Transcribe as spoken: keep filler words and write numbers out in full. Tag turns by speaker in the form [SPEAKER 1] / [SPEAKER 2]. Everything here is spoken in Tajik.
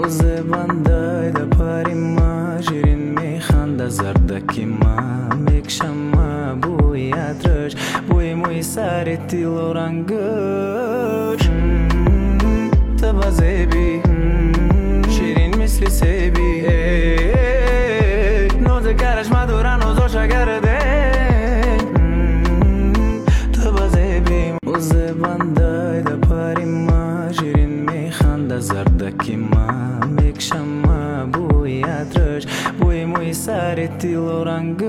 [SPEAKER 1] زبندای د پاری ما شیرین میخنده زردکی ما میکشم ما بوی عطرش بوی موی سر تیل و رنگش تبا زیبی شیرین مثل سیبی نوزگرش مدورن نوزوش گرده تبا زیبی زبندای د پاری ما شیرین میخنده زردکی ما میکشم ما بوی عطرش بوی موی سر تیل و رنگش